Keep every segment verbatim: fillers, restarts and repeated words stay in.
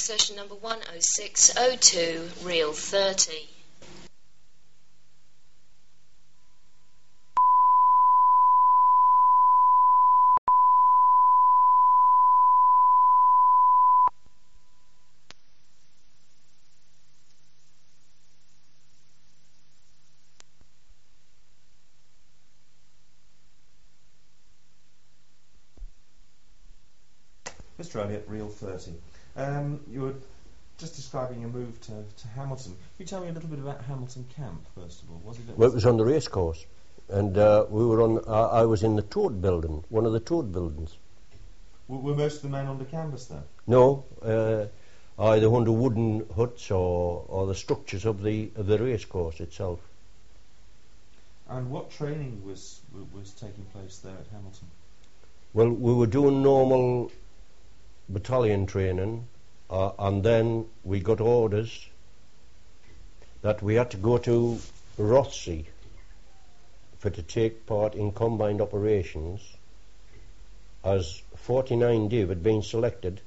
session number one oh six oh two, reel thirty. Mister Elliott, reel thirty. Um, you were just describing your move to, to Hamilton. Can you tell me a little bit about Hamilton Camp, first of all? Was it well, it was on the racecourse, and uh, we were on. Uh, I was in the Toad building, one of the Toad buildings. W- were most of the men under canvas then? No, uh, either under wooden huts or, or the structures of the of the racecourse itself. And what training was was taking place there at Hamilton? Well, we were doing normal battalion training, uh, and then we got orders that we had to go to Rothsey for to take part in combined operations, as forty-nine Div had been selected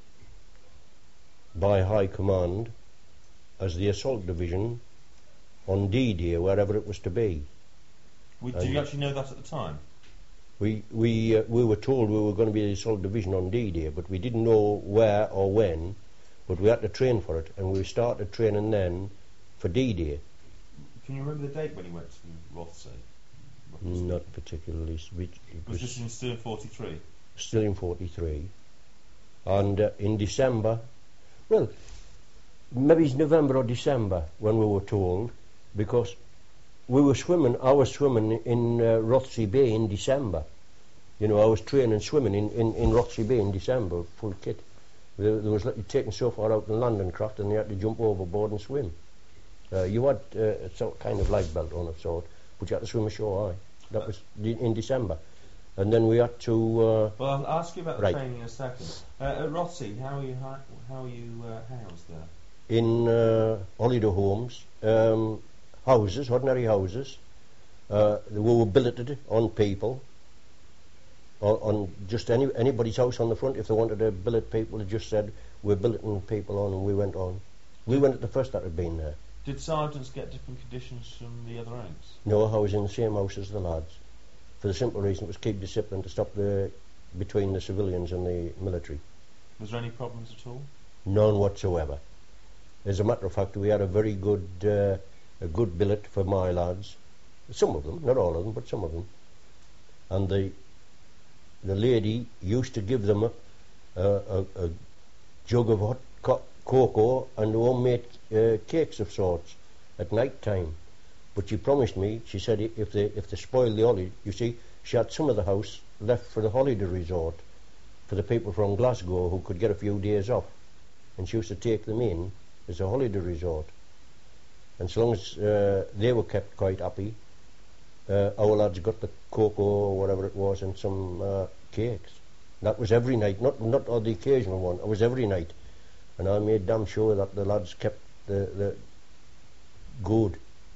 by High Command as the assault division on D-Day, wherever it was to be. We, did you actually know that at the time? We we uh, we were told we were going to be the assault division on D-Day, but we didn't know where or when. But we had to train for it, and we started training then for D-Day. Can you remember the date when you went to Rothsay? Not particularly. We, was, was this in still in forty-three? Still in forty-three, and uh, in December. Well, maybe it's November or December when we were told, because we were swimming, I was swimming in uh, Rothsay Bay in December. You know, I was training swimming in, in, in Rothsay Bay in December, full kit. There, there was like, taken so far out in London craft, and you had to jump overboard and swim. Uh, you had uh, a sort kind of life belt on a sort, but you had to swim ashore, aye. That was in December. And then we had to... Uh, well, I'll ask you about the right. training in a second. Uh, at Rothsay, how are you, hi- how are you uh, housed there? In uh, holiday homes. Um, Houses, ordinary houses. Uh, we were billeted on people, on, on just any anybody's house on the front. If they wanted to billet people, they just said, we're billeting people on, and we went on. We went at the first that had been there. Did sergeants get different conditions from the other ranks? No, I was in the same house as the lads, for the simple reason it was keep discipline to stop the between the civilians and the military. Was there any problems at all? None whatsoever. As a matter of fact, we had a very good... Uh, a good billet for my lads, some of them, not all of them, but some of them. And the the lady used to give them a, a, a jug of hot co- cocoa and homemade uh, cakes of sorts at night time. But she promised me, she said if they if they spoil the holiday, you see, she had some of the house left for the holiday resort for the people from Glasgow who could get a few days off, and she used to take them in as a holiday resort. And so long as uh, they were kept quite happy, uh, our lads got the cocoa or whatever it was and some uh, cakes. That was every night, not not on the occasional one. It was every night, and I made damn sure that the lads kept the, the good.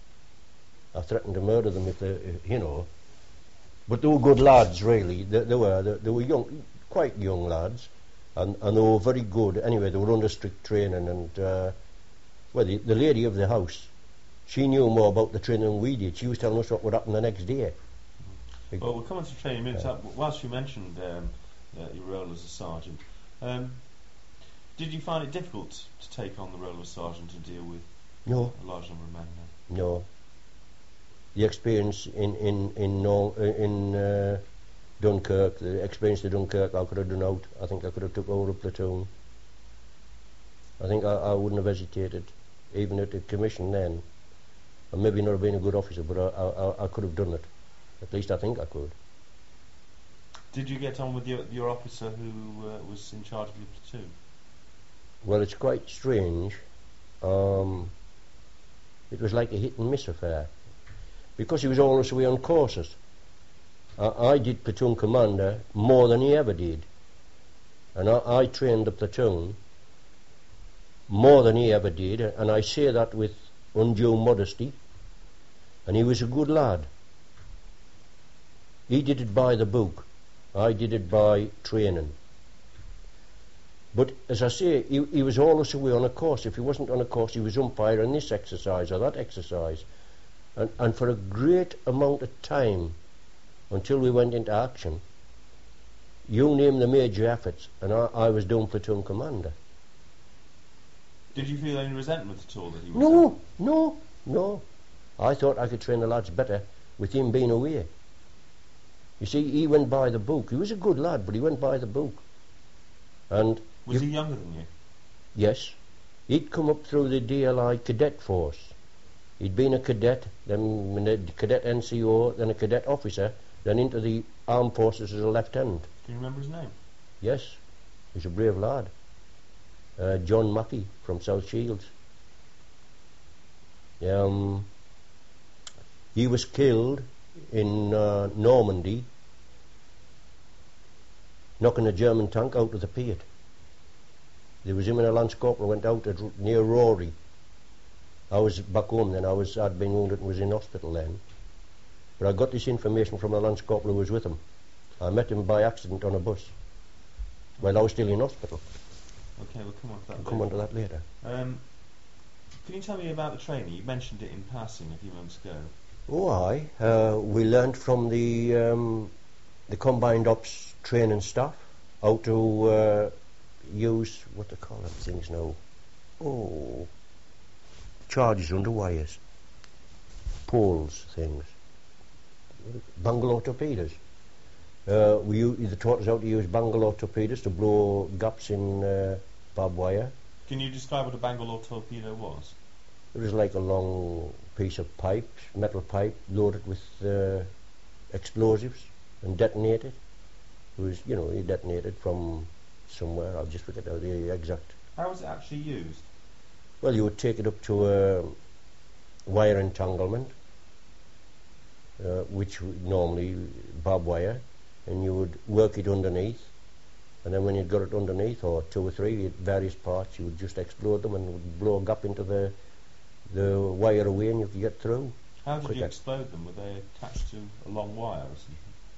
I threatened to murder them if they, if, you know. But they were good lads, really. They, they were they, they were young, quite young lads, and and they were very good. Anyway, they were under strict training, and uh, well, the, the lady of the house, she knew more about the training than we did. She was telling us what would happen the next day. Mm. Well, we'll come on to training in a minute. Uh, Whilst you mentioned um, uh, your role as a sergeant, um, did you find it difficult to take on the role of a sergeant and deal with no. a large number of men? Then? No. The experience in in in, no, in uh, Dunkirk, the experience in Dunkirk, I could have done out. I think I could have took over a platoon. I think I, I wouldn't have hesitated, even at the commission then. I maybe not have been a good officer, but I, I, I could have done it. At least I think I could. Did you get on with your, your officer who uh, was in charge of your platoon? Well, it's quite strange. Um, it was like a hit and miss affair, because he was always away on courses. I, I did platoon commander more than he ever did, and I, I trained the platoon more than he ever did, and I say that with undue modesty. And he was a good lad. He did it by the book. I did it by training. But as I say, he, he was always away on a course. If he wasn't on a course, he was umpire in this exercise or that exercise. And, and for a great amount of time, until we went into action, you name the major efforts, and I, I was doing platoon commander. Did you feel any resentment at all that he was No, there? no, no. I thought I could train the lads better with him being away. You see, he went by the book. He was a good lad, but he went by the book. And Was you, he younger than you? yes, he'd come up through the D L I cadet force. He'd been a cadet, then a cadet N C O, then a cadet officer, then into the armed forces as a lieutenant. Can you remember his name? Yes, he's a brave lad. Uh, John Mackey from South Shields. Um, he was killed in uh, Normandy, knocking a German tank out of the pit. There was him and a Lance Corporal went out at, near Rory. I was back home then. I was I'd been wounded and was in hospital then. But I got this information from the Lance Corporal who was with him. I met him by accident on a bus while I was still in hospital. Okay, we'll come on to that I'll later. come on to that later. Um, can you tell me about the training? You mentioned it in passing a few months ago. Oh, aye. Uh, we learnt from the um, the combined ops training staff how to uh, use what they call them things now. Oh, charges under wires, poles, things. Bangalore torpedoes. Uh, we u- they taught us how to use Bangalore torpedoes to blow gaps in uh, barbed wire. Can you describe what a Bangalore torpedo was? It was like a long piece of pipe, metal pipe, loaded with uh, explosives and detonated. It was, you know, it detonated from somewhere. I'll just forget the exact. How was it actually used? Well, you would take it up to a wire entanglement, uh, which would normally barbed wire, and you would work it underneath. And then when you'd got it underneath, or two or three various parts, you would just explode them and it would blow a gap into the the wire away, and you could get through. How did you quicker. explode them? Were they attached to a long wire or something?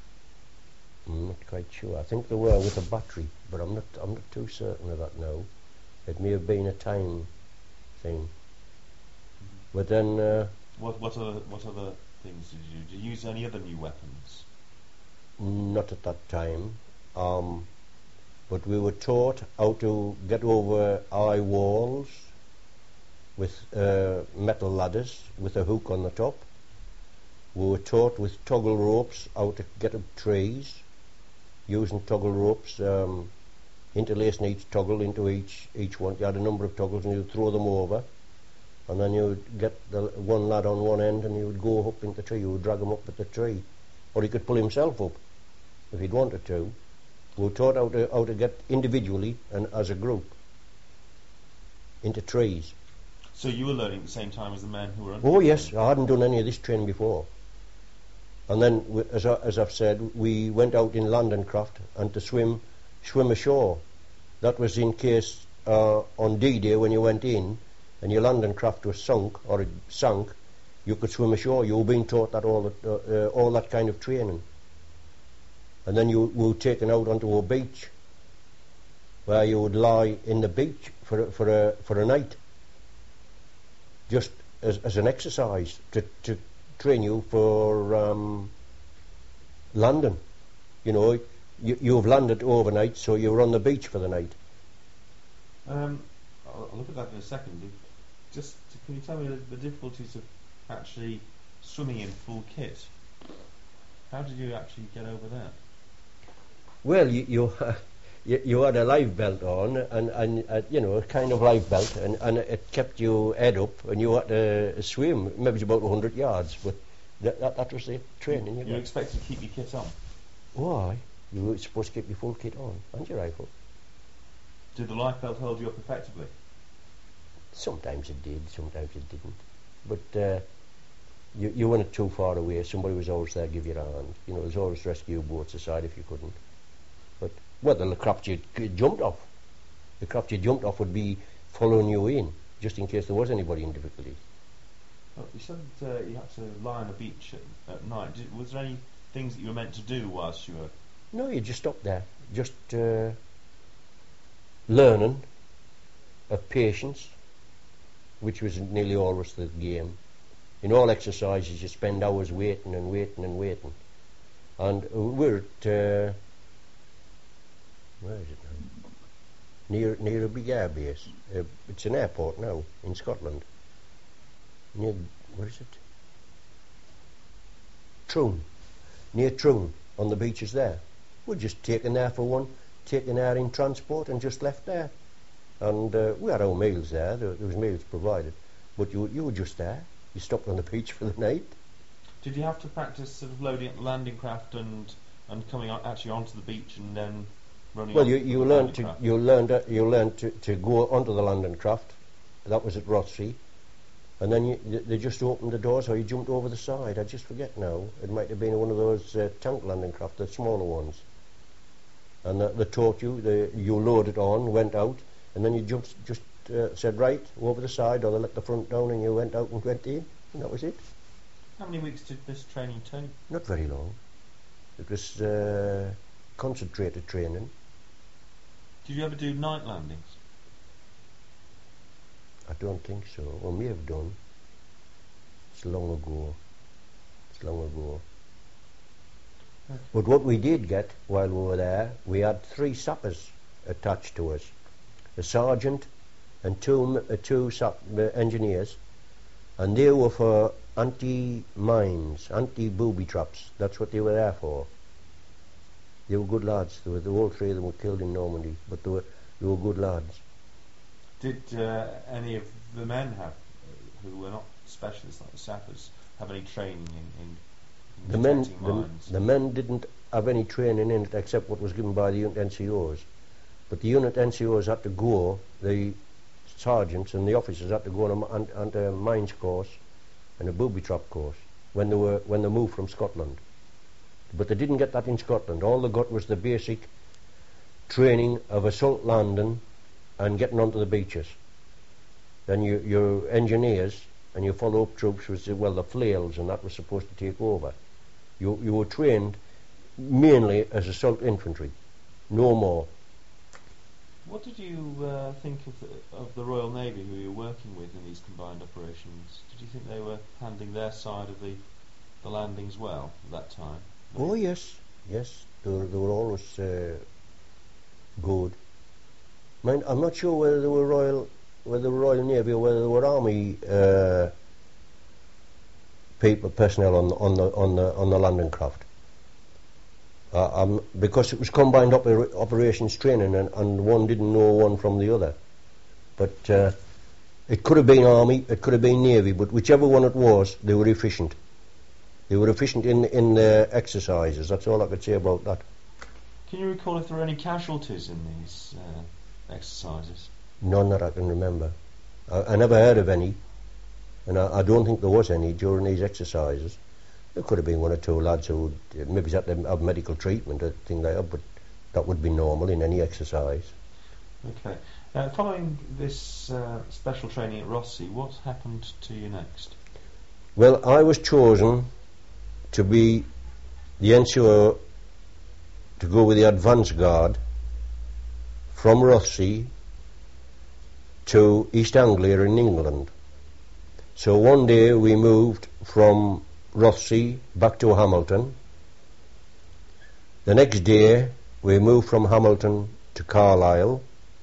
I'm not quite sure. I think they were with a battery, but I'm not. I'm not too certain of that now. It may have been a time thing. Mm-hmm. But then, uh, What what other what other things did you do? Did you use any other new weapons? not at that time. Um, but we were taught how to get over high walls with uh, metal ladders with a hook on the top. We were taught with toggle ropes how to get up trees, using toggle ropes, um, interlacing each toggle into each each one. You had a number of toggles and you'd throw them over, and then you would get the one lad on one end and you would go up into the tree. You would drag him up at the tree, or he could pull himself up if he'd wanted to. We were taught how to how to get individually and as a group into trees. So you were learning at the same time as the men who were under Oh you? yes, I hadn't done any of this training before. And then, we, as, I, as I've said, we went out in London craft and to swim swim ashore. That was in case uh, on D-Day when you went in and your London craft was sunk or it sank, you could swim ashore. You were being taught that all that, uh, uh, all that kind of training. And then you were taken out onto a beach where you would lie in the beach for, for, a, for a night, just as, as an exercise to, to train you for um, London. You know, you, you've landed overnight, so you're on the beach for the night. Um, I'll, I'll look at that in a second. Just to, can you tell me the, the difficulties of actually swimming in full kit? How did you actually get over that? Well, you you, you, you had a life belt on, and, and uh, you know, a kind of life belt, and, and it kept your head up, and you had to swim. Maybe it's about one hundred yards, but that, that, that was the training. You, You you expected to keep your kit on. Why? You were supposed to keep your full kit on, and your rifle. Did the life belt hold you up effectively? Sometimes it did, sometimes it didn't. But uh, you, you weren't too far away. Somebody was always there to give you a hand. You know, there's always rescue boats aside if you couldn't. But whether the craft you jumped off, the craft you jumped off would be following you in, just in case there was anybody in difficulty. Well, you said uh, you had to lie on a beach at, at night. Did, was there any things that you were meant to do whilst you were... No, you just stop there. Just uh, learning of patience, which was nearly always the game. In all exercises you spend hours waiting and waiting and waiting. And we're at, uh, where is it now? Near, near a big air base. Uh, it's an airport now in Scotland. Near, where is it? Troon. Near Troon, on the beaches there. We're just taken there for one, taken there in transport and just left there. And uh, we had our meals there, there, there was meals provided. But you, you were just there. You stopped on the beach for the night. Did you have to practice sort of loading up the landing craft and and coming on, actually onto the beach and then running? Well, off you, with you the learned landing to craft? you learned uh, you learned to, to go onto the landing craft. That was at Rothsea, and then you, they just opened the doors, or you jumped over the side. I just forget now. It might have been one of those uh, tank landing craft, the smaller ones. And uh, they taught you. They, you loaded on, went out, and then you jumped, just uh, said right over the side, or they let the front down, and you went out and went in, and that was it. How many weeks did this training take? Not very long. It was uh, concentrated training. Did you ever do night landings? I don't think so. Well, may have done. It's long ago. It's long ago. Okay. But what we did get while we were there, we had three sappers attached to us. A sergeant and two, uh, two sap, uh, engineers. And they were for anti-mines, anti-booby traps. That's what they were there for. They were good lads. They were, the all three of them were killed in Normandy, but they were, they were good lads. Did uh, any of the men have, who were not specialists like the sappers, have any training in, in, in The men, detecting the, mines? the men didn't have any training in it except what was given by the unit N C Os. But the unit N C Os had to go, the sergeants and the officers had to go on a, on, on a mines course and a booby trap course when they were when they moved from Scotland. But they didn't get that in Scotland. All they got was the basic training of assault landing and getting onto the beaches. Then you, your engineers and your follow-up troops was, well, the flails, and that was supposed to take over. You, you were trained mainly as assault infantry, no more. What did you uh, think of the, of the Royal Navy who you were working with in these combined operations? Did you think they were handling their side of the, the landings well at that time? Oh yes, yes, they were, they were always uh, good. Mind, I'm not sure whether they were Royal, whether they were Royal Navy or whether they were Army uh, people, personnel on the on the on the on the landing craft. Uh, um, because it was combined oper operations training, and, and one didn't know one from the other. But uh, it could have been Army, it could have been Navy, but whichever one it was, they were efficient. They were efficient in in their exercises. That's all I could say about that. Can you recall if there were any casualties in these uh, exercises? None that I can remember. I, I never heard of any, and I, I don't think there was any during these exercises. There could have been one or two lads who would, uh, maybe had to have medical treatment or things like that, but that would be normal in any exercise. Okay. Uh, following this uh, special training at Rothsea, what happened to you next? Well, I was chosen to be the N C O to go with the advance guard from Rothsea to East Anglia in England. So one day we moved from Rothsea back to Hamilton. The next day we moved from Hamilton to Carlisle.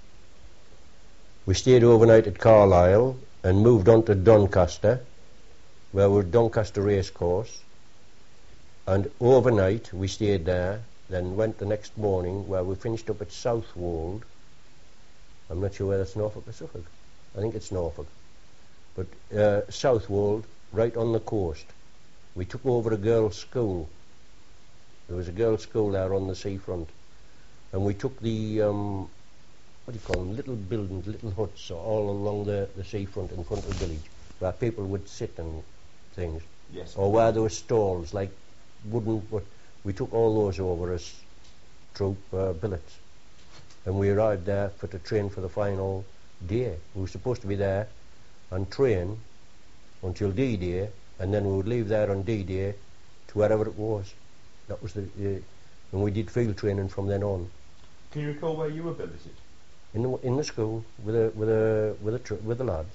We stayed overnight at Carlisle and moved on to Doncaster, where we were at Doncaster Racecourse. And overnight we stayed there, then went the next morning where we finished up at Southwold. I'm not sure whether it's Norfolk or Suffolk. I think it's Norfolk. But uh, Southwold, right on the coast. We took over a girls' school. There was a girls' school there on the seafront. And we took the, um, what do you call them, little buildings, little huts all along the, the seafront in front of the village, where people would sit and things. Yes. Or where there were stalls, like wooden, but we took all those over as troop uh, billets. And we arrived there for to train for the final day. We were supposed to be there and train until D-Day, and then we would leave there on D-Day to wherever it was. That was the, uh, and we did field training from then on. Can you recall where you were billeted? in the, in the school with a, with a, with a tr- with the lads.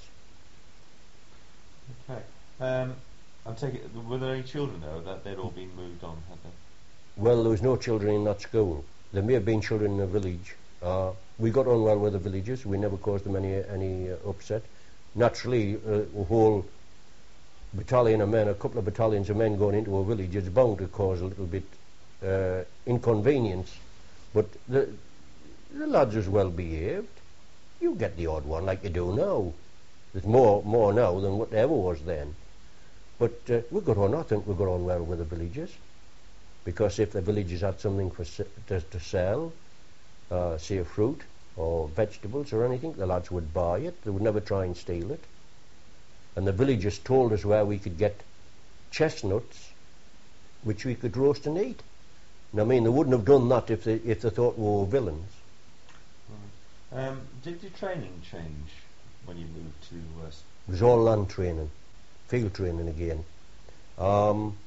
Okay. Um, I take it. Were there any children though that they'd all been moved on? Had they? Well, there was no children in that school. There may have been children in the village. Uh, we got on well with the villagers. We never caused them any any uh, upset. Naturally, uh, a whole battalion of men, a couple of battalions of men going into a village is bound to cause a little bit uh, inconvenience. But the the lads was well behaved. You get the odd one like you do now. There's more more now than what there ever was then. But uh, we got on. I think we got on well with the villagers, because if the villagers had something for s- to, to sell, uh, say fruit or vegetables or anything, the lads would buy it. They would never try and steal it. And the villagers told us where we could get chestnuts, which we could roast and eat. And I mean, they wouldn't have done that if they if they thought we were villains. Right. Um, did your training change when you moved to? Uh, It was all land training, field training again. Um,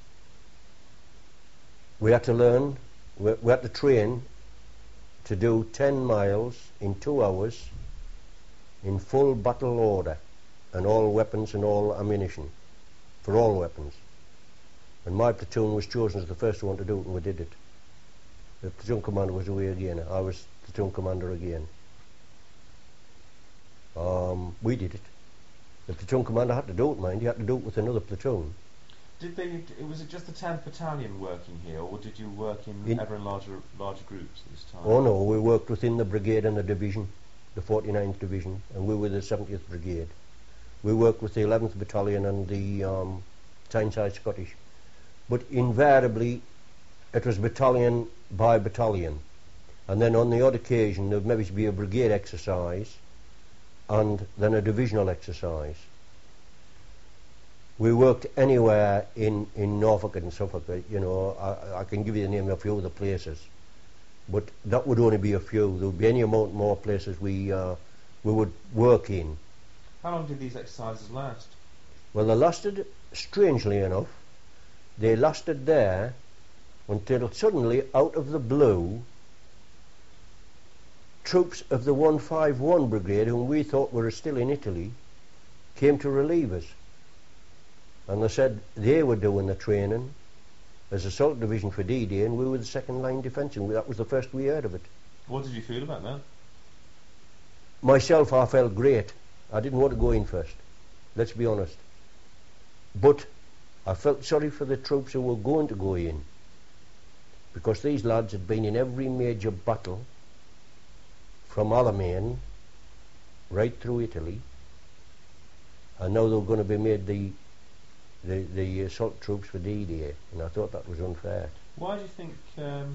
we had to learn, we, we had to train to do ten miles in two hours in full battle order, and all weapons and all ammunition, for all weapons. And my platoon was chosen as the first one to do it, and we did it. The platoon commander was away again. I was platoon commander again. Um, we did it. The platoon commander had to do it, mind. He had to do it with another platoon. Did they? Was it just the tenth Battalion working here, or did you work in, In- ever in larger larger groups at this time? Oh no, we worked within the brigade and the division, the forty-ninth Division, and we were the seventieth Brigade. We worked with the eleventh Battalion and the um, Tyneside Scottish. But invariably, it was battalion by battalion. And then on the odd occasion, there would maybe be a brigade exercise and then a divisional exercise. We worked anywhere in, in Norfolk and Suffolk. uh, You know, I, I can give you the name of a few of the places, but that would only be a few. There would be any amount more places we uh, we would work in. How long did these exercises last? Well, they lasted, strangely enough, they lasted there until suddenly, out of the blue, troops of the one fifty-one Brigade, whom we thought were still in Italy, came to relieve us. And they said they were doing the training as assault division for D-Day, and we were the second line defence, and we, that was the first we heard of it. What did you feel about that? Myself, I felt great. I didn't want to go in first, let's be honest. But I felt sorry for the troops who were going to go in, because these lads had been in every major battle from Alamein right through Italy, and now they were going to be made the the, the assault troops for D-Day, and I thought that was unfair. Why do you think um,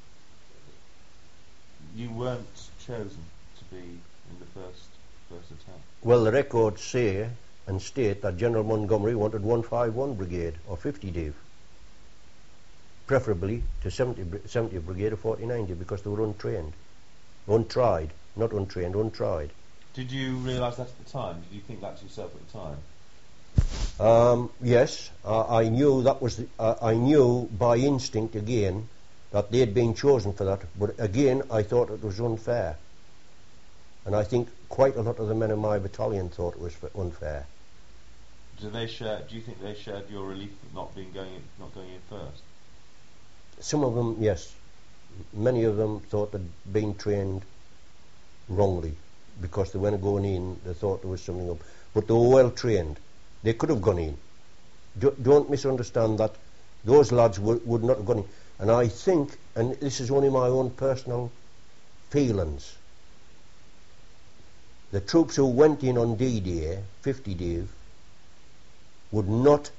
you weren't chosen to be in the first first attack? Well, the records say and state that General Montgomery wanted one fifty-one Brigade or fifty Div, preferably to seventy, seventy Brigade or forty ninety, because they were untrained, untried, not untrained, untried. Did you realise that at the time? Did you think that to yourself at the time? Um, yes, I, I knew that was. The, uh, I knew by instinct again that they had been chosen for that. But again, I thought it was unfair, and I think quite a lot of the men in my battalion thought it was f- unfair. Do they share? Do you think they shared your relief of not being going in, not going in first? Some of them, yes. Many of them thought they'd been trained wrongly, because they weren't going in. They thought there was something up, but they were well trained. They could have gone in. Do, don't misunderstand that. Those lads would, would not have gone in. And I think, and this is only my own personal feelings, the troops who went in on D-Day, fifty Div, would not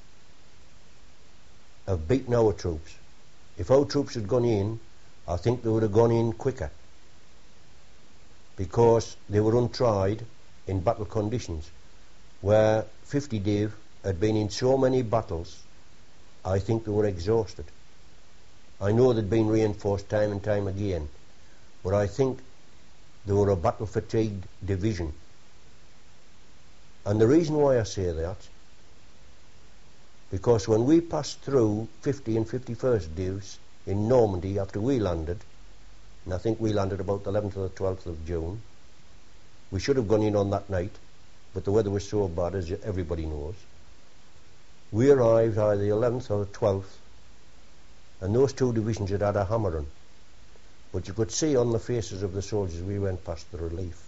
have beaten our troops. If our troops had gone in, I think they would have gone in quicker, because they were untried in battle conditions, where fifty Div had been in so many battles. I think they were exhausted. I know they'd been reinforced time and time again, but I think they were a battle-fatigued division. And the reason why I say that, because when we passed through fifty and fifty-first Divs in Normandy after we landed, and I think we landed about the eleventh or the twelfth of June, We should have gone in on that night, but the weather was so bad, as everybody knows. We arrived either the eleventh or the twelfth, and those two divisions had had a hammering. But you could see on the faces of the soldiers we went past the relief.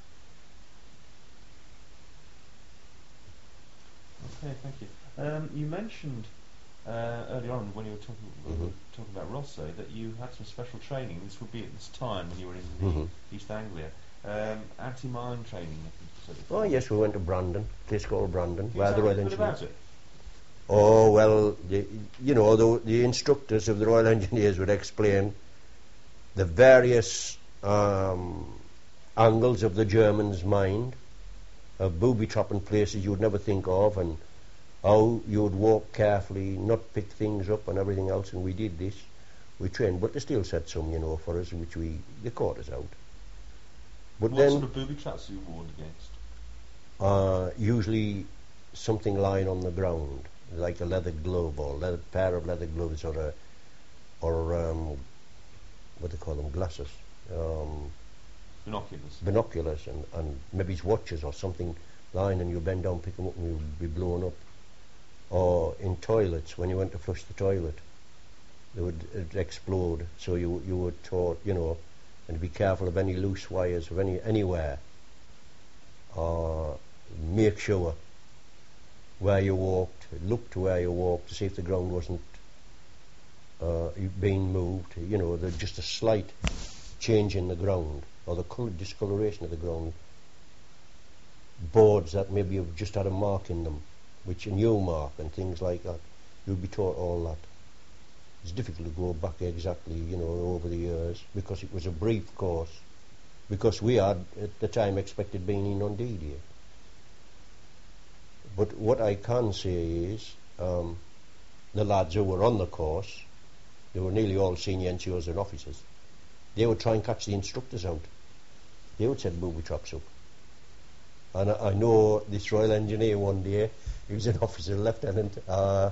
Okay, thank you. Um, you mentioned uh, earlier on when you were talking, when you were talking about Rosso that you had some special training. This would be at this time when you were in the Mhm. East Anglia. Um, anti-mine training. I think you said it Oh was. yes, we went to Brandon, a place called Brandon, Can you where tell the me a Royal little bit Engineers. about it? Oh well, the, you know, the, the instructors of the Royal Engineers would explain the various um, angles of the German's mind, of booby-trapping places you would never think of, and how you would walk carefully, not pick things up and everything else. And we did this. We trained, but they still set some, you know, for us, which we they caught us out. But What then, sort of booby traps were you warned against? uh, usually something lying on the ground, like a leather glove or leather pair of leather gloves, or a or um, what do they call them, glasses, um, Binoculars. binoculars, and, and maybe it's watches or something lying, and you bend down, pick them up, and you'll be blown up. Or in toilets, when you went to flush the toilet, they would it'd explode. So you you were taught, you know, and be careful of any loose wires of any anywhere. Or make sure where you walked, look to where you walked to see if the ground wasn't uh, being moved. You know, there's just a slight change in the ground or the colour discoloration of the ground. Boards that maybe have just had a mark in them, which a new mark and things like that. You'll be taught all that. It's difficult to go back exactly, you know, over the years, because it was a brief course. Because we had, at the time, expected being in on D-Day. But what I can say is, um, the lads who were on the course, they were nearly all senior N C Os and officers, they would try and catch the instructors out. They would set booby traps up. And I, I know this Royal Engineer one day, he was an officer, lieutenant, uh,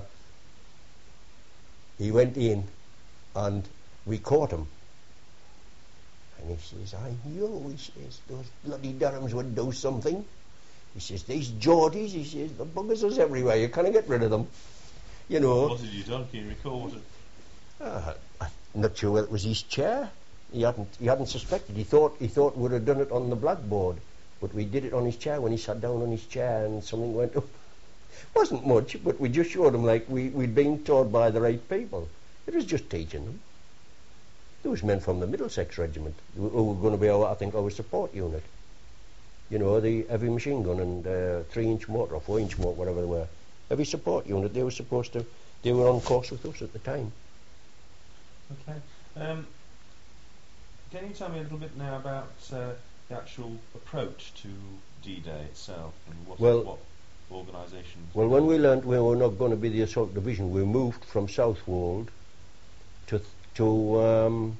he went in and we caught him. And he says, I knew, he says, those bloody Durhams would do something. He says, these Geordies, he says, the buggers is everywhere, you can't get rid of them. You know. What had you done? Can you recall what had... Uh, I'm not sure whether it was his chair. He hadn't he hadn't suspected. He thought he thought we'd have done it on the blackboard, but we did it on his chair when he sat down on his chair and something went up. Wasn't much, but we just showed him like we, we'd been taught by the right people. It was just teaching them. There was men from the Middlesex Regiment who, who were going to be, our, I think, our support unit. You know, the heavy machine gun and uh, three-inch mortar or four-inch mortar, whatever they were. Heavy support unit. They were supposed to. They were on course with us at the time. Okay. Um, can you tell me a little bit now about uh, the actual approach to D-Day itself and what, Well, what organisations? Well, when we learnt we were not going to be the assault division, we moved from Southwold to to um,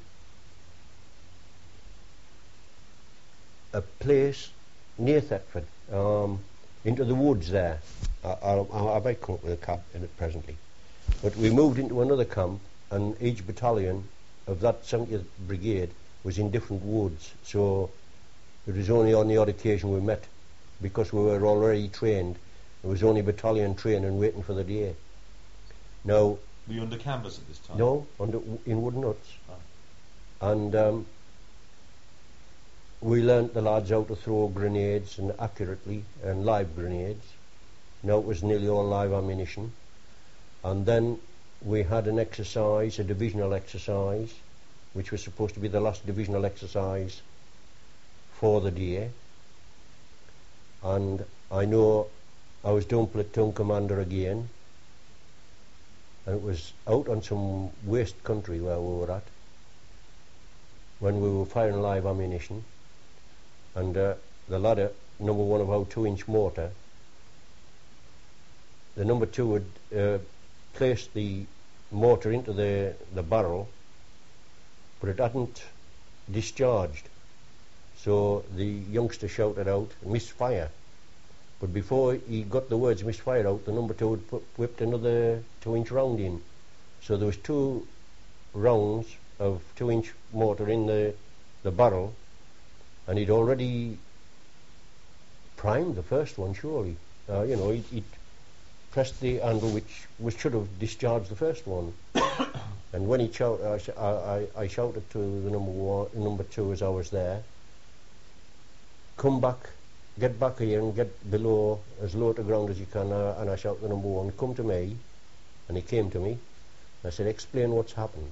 a place near Thetford, um, into the woods there. I, I, I might come up with a camp in it presently. But we moved into another camp, and each battalion of that seventieth Brigade was in different woods. So it was only on the odd occasion we met, because we were already trained. It was only battalion training waiting for the day. Now, were you under canvas at this time? no, under, in wooden huts. Oh. And um, we learnt the lads how to throw grenades and accurately, and live grenades. Now it was nearly all live ammunition. And then we had an exercise, a divisional exercise, which was supposed to be the last divisional exercise for the day. And I know I was doing platoon commander again, and it was out on some waste country where we were at, when we were firing live ammunition, and uh, the ladder, number one of our two-inch mortar, the number two would uh, place the mortar into the, the barrel, but it hadn't discharged. So the youngster shouted out, misfire. But before he got the words misfire out, the number two had put, whipped another two-inch round in. So there was two rounds of two-inch mortar in the, the barrel, and he'd already primed the first one, surely. Uh, you know, he'd, he'd pressed the handle which, which should have discharged the first one. And when he shout, I, sh- I, I, I shouted to the number one, number two as I was there, come back, get back here and get below, as low to ground as you can. Uh, and I shouted to number one, come to me. And he came to me. I said, explain what's happened.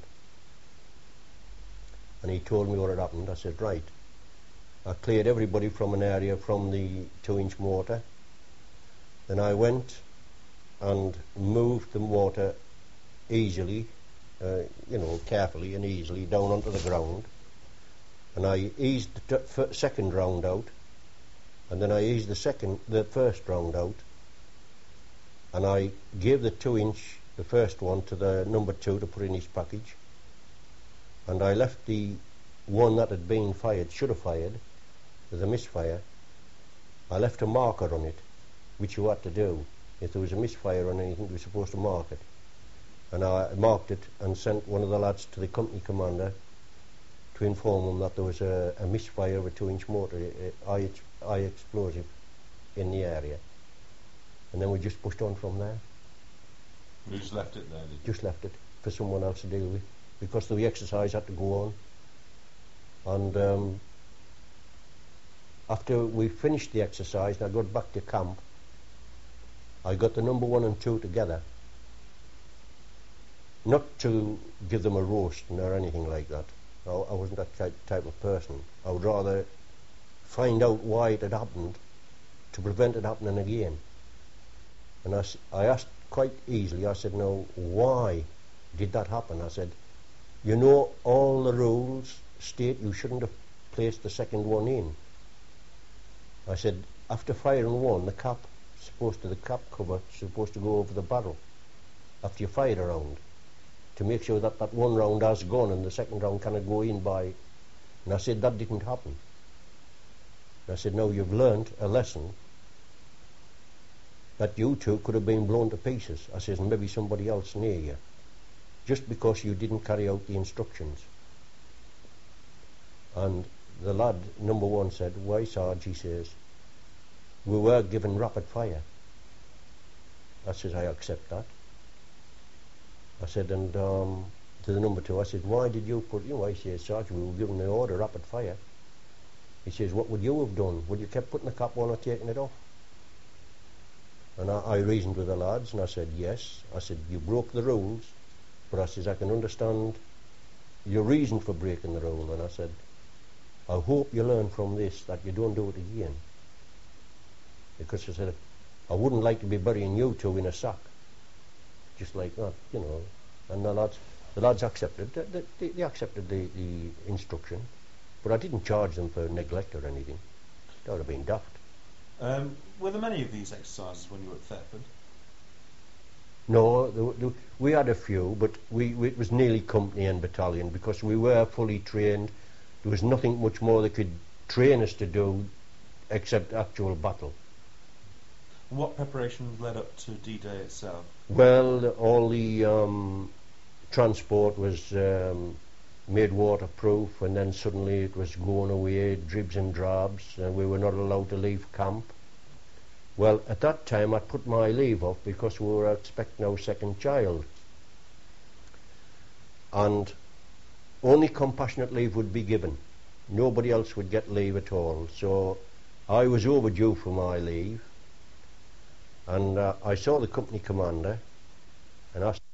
And he told me what had happened. I said, right. I cleared everybody from an area from the two-inch mortar. Then I went and moved the mortar easily, uh, you know, carefully and easily down onto the ground. And I eased the t- f- second round out. And then I eased the second, the first round out. And I gave the two-inch, the first one, to the number two to put in his package. And I left the one that had been fired, should have fired, as a misfire. I left a marker on it, which you had to do. If there was a misfire on anything, you were supposed to mark it. And I marked it and sent one of the lads to the company commander to inform him that there was a, a misfire of a two-inch mortar, a high, high explosive, in the area. And then we just pushed on from there. You just left it there, did you? Just left it for someone else to deal with, because the exercise had to go on. And um, after we finished the exercise and I got back to camp, I got the number one and two together, not to give them a roasting or anything like that. I, I wasn't that type, type of person. I would rather find out why it had happened to prevent it happening again. And I, s- I asked quite easily, I said, no, why did that happen? I said, you know, all the rules state you shouldn't have placed the second one in. I said, after firing one, the cap, supposed to, the cap cover, supposed to go over the barrel after you fired a round, to make sure that that one round has gone and the second round cannot go in by. And I said, that didn't happen. And I said, no, you've learned a lesson that you two could have been blown to pieces. I says, and maybe somebody else near you, just because you didn't carry out the instructions. And the lad, number one, said, why, Sarge, he says, we were given rapid fire. I says, I accept that. I said, and um, to the number two, I said, why did you put, you know, I said, Sarge, we were given the order, rapid fire. He says, what would you have done? Would you kept putting the cap on or taking it off? And I, I reasoned with the lads, and I said, yes. I said, you broke the rules, but I says, I can understand your reason for breaking the rule. And I said, I hope you learn from this, that you don't do it again. Because I said, I wouldn't like to be burying you two in a sack, just like that, you know. And the lads, the lads accepted, they, they, they accepted the, the instruction, but I didn't charge them for neglect or anything. That would have been daft. Um, were there many of these exercises when you were at Thetford? No, there, there, we had a few, but we, we, it was nearly company and battalion, because we were fully trained. There was nothing much more they could train us to do except actual battle. What preparations led up to D-Day itself? Well, all the um, transport was um, made waterproof, and then suddenly it was going away, dribs and drabs, and we were not allowed to leave camp. Well, at that time I put my leave off because we were expecting our second child. And only compassionate leave would be given. Nobody else would get leave at all. So I was overdue for my leave, and uh, I saw the company commander and asked